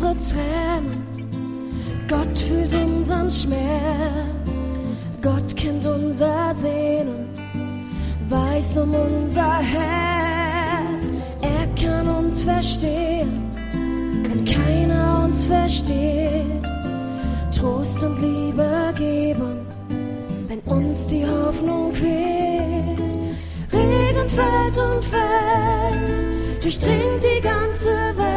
unsere Tränen, Gott fühlt unseren Schmerz, Gott kennt unser Sehnen, weiß um unser Herz. Er kann uns verstehen, wenn keiner uns versteht, Trost und Liebe geben, wenn uns die Hoffnung fehlt. Regen fällt und fällt, durchdringt die ganze Welt.